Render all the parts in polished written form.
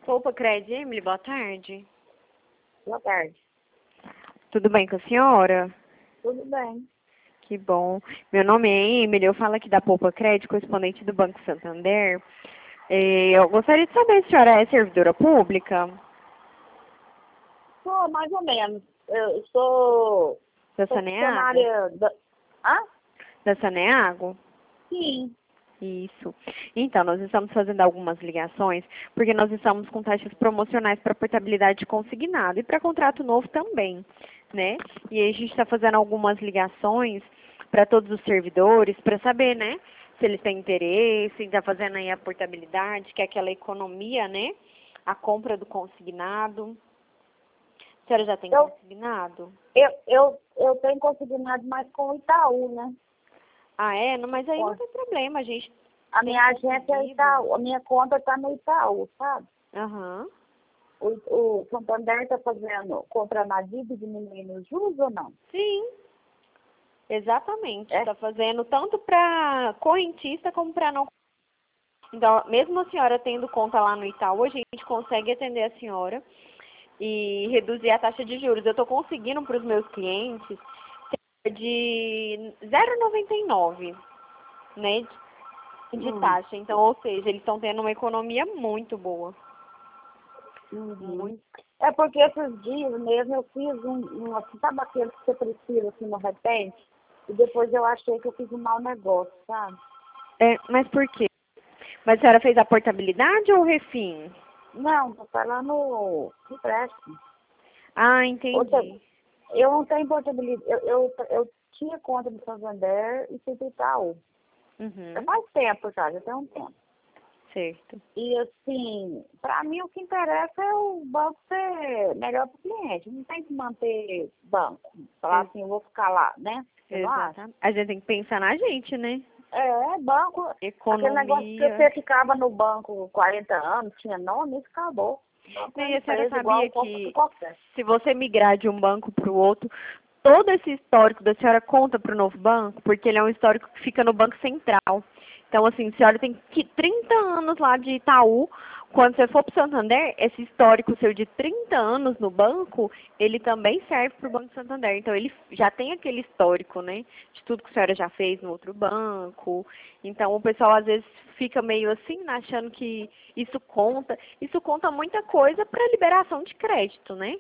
Poupa Cred, Emily, boa tarde. Boa tarde. Tudo bem com a senhora? Tudo bem. Que bom. Meu nome é Emily, eu falo aqui da Poupa Cred, correspondente do Banco Santander. Eu gostaria de saber se a senhora é servidora pública? Sou mais ou menos. Eu sou Da Saneago? funcionária da... Hã? Da Saneago? Sim. Isso. Então, nós estamos fazendo algumas ligações, porque nós estamos com taxas promocionais para portabilidade consignado e para contrato novo também, né? E aí a gente está fazendo algumas ligações para todos os servidores, para saber, né, se eles têm interesse em estar fazendo aí a portabilidade, que é aquela economia, né? A compra do consignado. A senhora já tem consignado? Eu tenho consignado mais com o Itaú, né? Ah, é? Não, mas aí não tem problema, a gente A tem minha agência é conseguido. Itaú, a minha conta está no Itaú, sabe? Aham. O Santander está fazendo, comprando a dívida e diminuindo os juros ou não? Sim, exatamente. É? Está fazendo tanto para correntista como para não. Então, mesmo a senhora tendo conta lá no Itaú, a gente consegue atender a senhora e reduzir a taxa de juros. Eu estou conseguindo para os meus clientes de 0,99, né, de taxa. Então, ou seja, eles estão tendo uma economia muito boa. Uhum. É porque esses dias mesmo eu fiz assim, sabe aquele que você precisa assim, no repente? E depois eu achei que eu fiz um mau negócio, sabe? É, mas por quê? Mas a senhora fez a portabilidade ou o refim? Não, tô falando no empréstimo. Ah, Outra, entendi. eu não tenho portabilidade. Eu tinha conta do Santander e fui do Itaú. Já Uhum, faz tempo já tem um tempo. certo. E assim, para mim o que interessa é o banco ser melhor para o cliente. Não tem que manter banco. Falar assim, eu vou ficar lá, né? Você não acha? Exatamente. A gente tem que pensar na gente, né? Banco, aquele negócio que Economia. você ficava no banco 40 anos, tinha nome, isso acabou. Banco é E a senhora empresa igual sabia que qualquer. se você migrar de um banco para o outro, todo esse histórico da senhora conta para o novo banco, porque ele é um histórico que fica no Banco Central. Então, assim, a senhora tem 30 anos lá de Itaú. Quando você for para o Santander, esse histórico seu de 30 anos no banco, ele também serve para o Banco Santander. Então, ele já tem aquele histórico, né? De tudo que a senhora já fez no outro banco. Então, o pessoal às vezes fica meio assim, né, achando que isso conta. Isso conta muita coisa para liberação de crédito, né?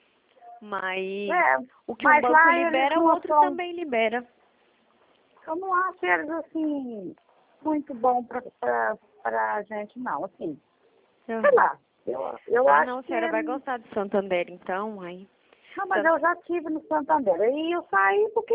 Mas o que um Mas banco lá eles libera, o não outro são, também libera. eu não acho eles assim, muito bom pra gente não, assim. Sei Uhum. lá, eu Ah, acho não, a que senhora vai gostar do Santander, então, aí. não, mas eu já tive no Santander. Aí eu saí porque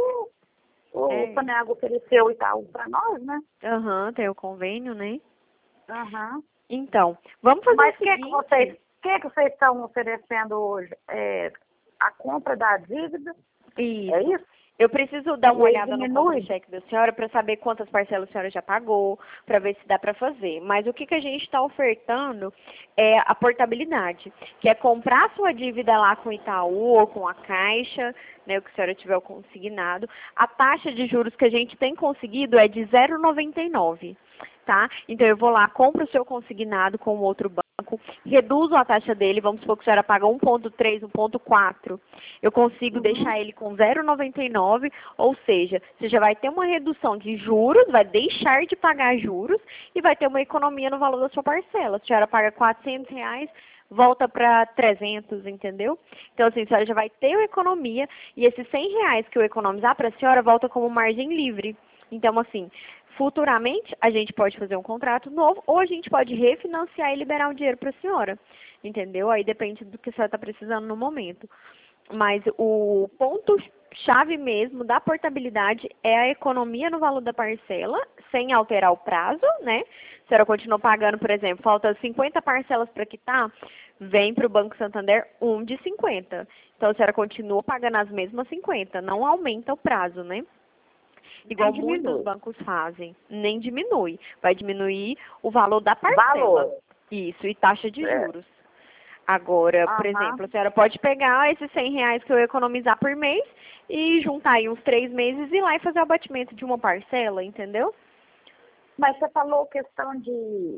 o É. Saneago ofereceu o Itaú para nós, né? Aham, tem o convênio, né? Aham. Então, vamos fazer Mas o o seguinte. que vocês estão oferecendo hoje? É, a compra da dívida? É Isso. isso? Eu preciso dar uma E aí olhada no diminui? contra-cheque da senhora para saber quantas parcelas a senhora já pagou, para ver se dá para fazer. Mas o que, que a gente está ofertando é a portabilidade, que é comprar a sua dívida lá com o Itaú ou com a Caixa, né, o que a senhora tiver consignado. A taxa de juros que a gente tem conseguido é de 0,99, tá? Então eu vou lá, compro o seu consignado com o outro banco, reduzo a taxa dele, vamos supor que a senhora paga 1,3, 1,4, eu consigo deixar ele com 0,99, ou seja, você já vai ter uma redução de juros, vai deixar de pagar juros e vai ter uma economia no valor da sua parcela. Se a senhora paga R$ 400, volta para 300, entendeu? Então, assim, a senhora já vai ter uma economia e esses R$ 100 que eu economizar para a senhora volta como margem livre. Então, assim, futuramente a gente pode fazer um contrato novo ou a gente pode refinanciar e liberar o dinheiro para a senhora, entendeu? Aí depende do que a senhora está precisando no momento. Mas o ponto-chave mesmo da portabilidade é a economia no valor da parcela, sem alterar o prazo, né? Se a senhora continua pagando, por exemplo, falta 50 parcelas para quitar, vem para o Banco Santander um de 50. Então, a senhora continua pagando as mesmas 50, não aumenta o prazo, né? Igual Nem muitos diminui. bancos fazem, nem diminui. Vai diminuir o valor da parcela. Valor. Isso, e taxa de É. juros. Agora, por Aham. exemplo, a senhora pode pegar esses R$ 100 que eu economizar por mês e juntar aí uns 3 meses e ir lá e fazer o abatimento de uma parcela, entendeu? Mas você falou questão de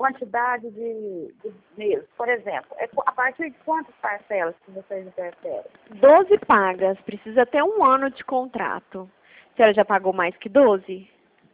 quantidade de meses. Por exemplo, a partir de quantas parcelas que vocês interferem? 12 pagas, precisa ter 1 ano de contrato. A senhora já pagou mais que 12?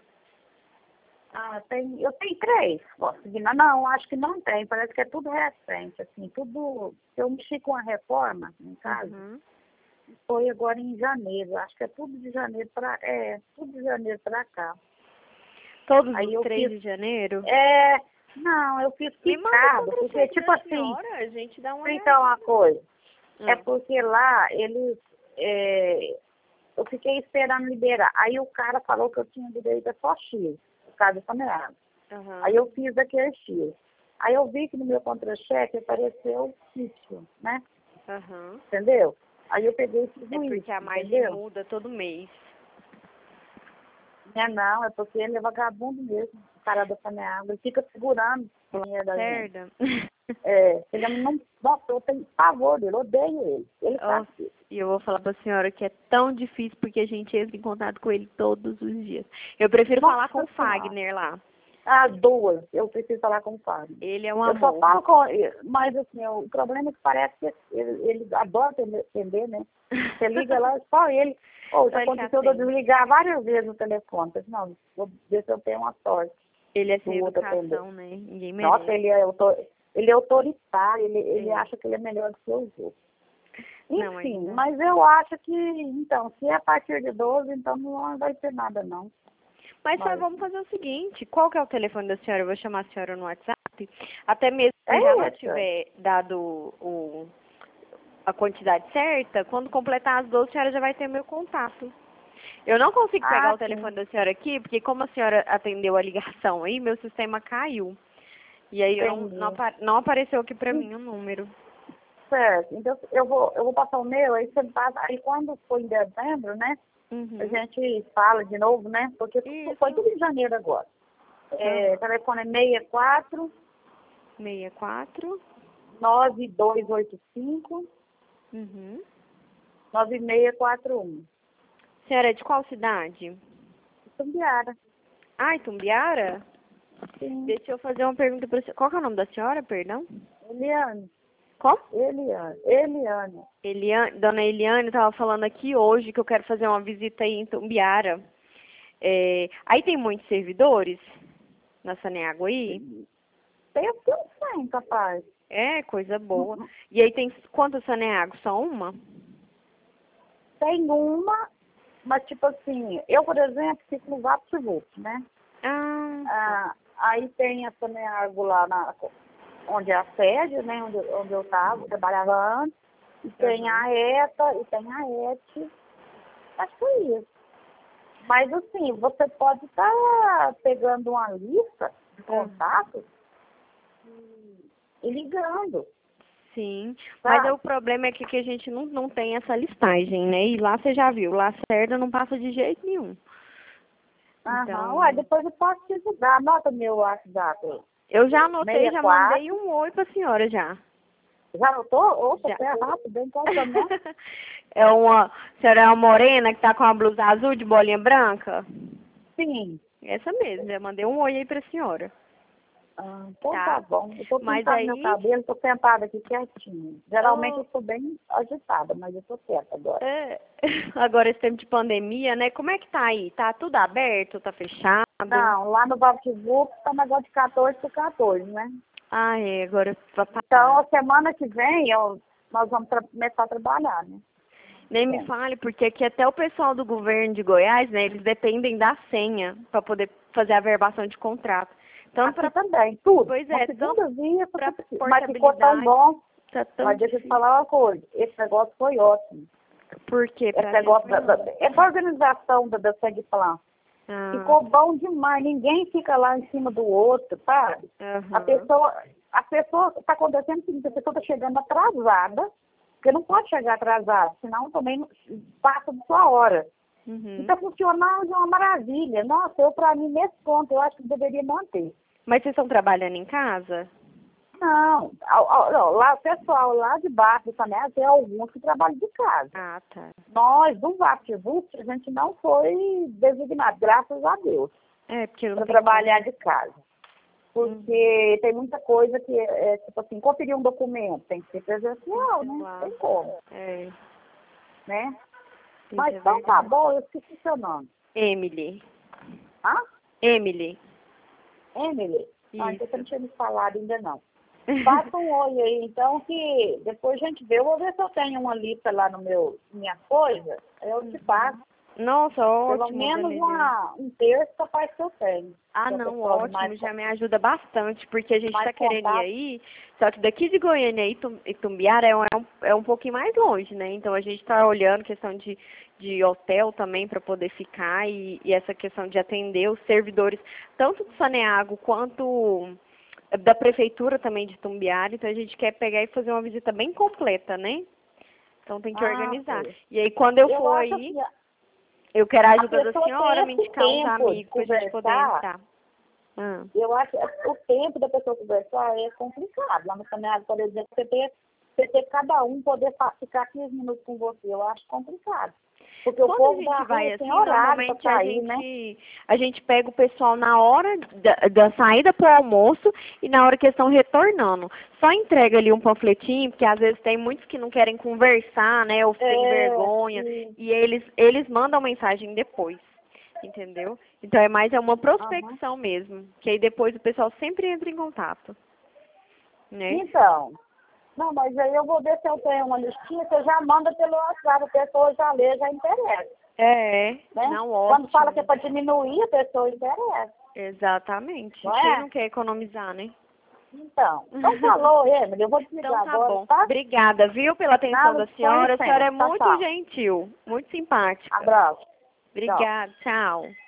Ah, eu tenho 3. Não, acho que não tem. Parece que é tudo recente, assim, tudo. Eu mexi com a reforma em casa. Uhum. Foi agora em janeiro. Acho que é tudo de janeiro para tudo de janeiro para cá. Todos Aí os eu 3 fiz, de janeiro? não, eu fiz Me manda picado, o porque tipo assim, senhora, a gente dá uma então uma coisa, olhada. é porque lá eles, eu fiquei esperando liberar. Aí o cara falou que eu tinha direito a só X, por causa do familiar. Uhum. Aí eu fiz aquele X. Aí eu vi que no meu contra-cheque apareceu sítio, né? Uhum. Entendeu? Aí eu peguei e fiz É porque isso, a margem entendeu? muda todo mês. Não, é porque ele é vagabundo mesmo, o cara da Paneágua. Ele fica segurando o dinheiro da gente. Certo? Ele não, nossa, eu tenho pavor dele, eu odeio ele. Ele tá aqui. E eu vou falar pra senhora que é tão difícil porque a gente entra em contato com ele todos os dias. Eu prefiro falar com o Fagner lá. As 2, eu preciso falar com o Fábio. Ele é um Eu só amor. falo com ele, mas assim, o problema é que parece que ele adora atender, né? Você liga lá, só ele. Ou já Só ele que aconteceu de eu atende. desligar várias vezes no telefone. Eu disse, não, vou ver se eu tenho uma sorte. Ele é do sem outro atender. educação, né? Ninguém merece. Nossa, ele é autoritário, ele acha que ele é melhor do que os outros. Não, Enfim, ainda. mas eu acho que, então, se é a partir de 12, então não vai ter nada, não. Mas senhora, vamos fazer o seguinte, qual que é o telefone da senhora? Eu vou chamar a senhora no WhatsApp. Até mesmo se ela tiver dado a quantidade certa, quando completar as 12, a senhora já vai ter meu contato. Eu não consigo pegar o telefone da senhora aqui, porque como a senhora atendeu a ligação aí, meu sistema caiu. E aí não apareceu aqui pra mim o número. Certo. Então eu vou passar o meu, aí você passa, aí quando for em dezembro, né? Uhum. A gente fala de novo, né? Porque foi tudo em janeiro agora. Telefone é 64 9285 Uhum. 9641. Senhora é de qual cidade? Tumbiara. Ah, Itumbiara? Sim. Deixa eu fazer uma pergunta pra senhora. Qual que é o nome da senhora, perdão? Eliane. Como? Eliane. Dona Eliane estava falando aqui hoje que eu quero fazer uma visita aí em Itumbiara. Aí tem muitos servidores na Saneago aí? Tem o que eu sei, capaz. É, coisa boa. E aí tem quantas Saneago? Só uma? Tem uma, mas tipo assim, eu, por exemplo, fico no VaptVupt, né? Aí tem a Saneago lá onde é a sede, né? Onde eu trabalhava antes. E tem a ETA, e tem a ET. Acho que é isso. Mas assim, você pode estar pegando uma lista de contatos e ligando. Sim, mas o problema é que a gente não tem essa listagem, né? E lá você já viu, Lacerda não passa de jeito nenhum. Então, depois eu posso te ajudar. Anota meu WhatsApp. Eu já anotei, 64. já mandei um oi pra senhora já. Já anotou? Opa, você é rápido, bem qual é o nome? A senhora é uma morena que tá com uma blusa azul de bolinha branca? Sim. Essa mesmo, já mandei um oi aí pra senhora. Então tá bom. Eu tô Mas pintando aí... meu cabelo, tô sentada aqui quietinha. Geralmente eu sou bem agitada, mas eu tô quieta agora. Agora esse tempo de pandemia, né? Como é que tá aí? Tá tudo aberto? Tá fechado? Não, lá no VaptVupt tá negócio de 14 por 14, né? Agora... Então, a semana que vem, nós vamos começar a trabalhar, né? Nem me fale, porque aqui até o pessoal do governo de Goiás, né? Eles dependem da senha para poder fazer a verbação de contrato. Tanto aqui também, tudo. Pois é, segunda via, mas ficou tão bom. Mas deixa eu te falar uma coisa, esse negócio foi ótimo. Por quê? Esse negócio essa organização da Segplan. Ficou bom demais, ninguém fica lá em cima do outro, sabe? A pessoa está acontecendo o seguinte, a pessoa está chegando atrasada, porque não pode chegar atrasada, senão também passa de sua hora. E está funcionando de uma maravilha. Nossa, para mim, nesse ponto, eu acho que deveria manter. Mas vocês estão trabalhando em casa? Não, lá, o pessoal lá de baixo também, tem alguns que trabalham de casa. Tá. Nós, do VaptVupt, a gente não foi designado, graças a Deus, Porque não para trabalhar de casa. porque tem muita coisa que tipo assim, conferir um documento, tem que ser presencial, né? Não tem como. Né? Mas então tá bom, eu esqueci seu nome. Emily. Hã? Emily. Emily? Ah, então você não tinha me falado ainda não. Faça um oi aí, então, que depois a gente vê. Eu vou ver se eu tenho uma lista lá no minha coisa, eu te passo. Nossa, ótimo. Pelo menos um terço capaz que eu tenho. Ah, não, ótimo, já me ajuda bastante, porque a gente está querendo ir aí, só que daqui de Goiânia e Tumbiara é um pouquinho mais longe, né? Então a gente está olhando questão de hotel também para poder ficar e essa questão de atender os servidores, tanto do Saneago quanto da prefeitura também de Tumbiara, então a gente quer pegar e fazer uma visita bem completa, né? Então tem que organizar. Sim. E aí quando eu for aí... Eu quero a ajuda da senhora, me indicar uns amigos para a gente poder entrar. Eu acho que o tempo da pessoa conversar é complicado. Lá no Saneago, por exemplo, você ter cada um poder ficar 15 minutos com você, eu acho complicado. Porque quando o povo a gente vai assim, normalmente sair, a gente pega o pessoal na hora da saída para o almoço e na hora que eles estão retornando. Só entrega ali um panfletinho, porque às vezes tem muitos que não querem conversar, né, ou têm vergonha, e eles mandam mensagem depois, entendeu? Então é uma prospecção mesmo, que aí depois o pessoal sempre entra em contato, né? Então... Não, mas aí eu vou ver se eu tenho uma listinha, você já manda pelo WhatsApp, a pessoa já lê, já interessa. Né? Não, ótimo. Quando fala que é para diminuir, a pessoa interessa. Exatamente. Quem não quer economizar, né? Então falou, Emily, eu vou desligar então, agora, bom. tá? Obrigada, viu, pela atenção da senhora. A senhora é muito tchau. gentil, muito simpática. Abraço. Obrigada, tchau.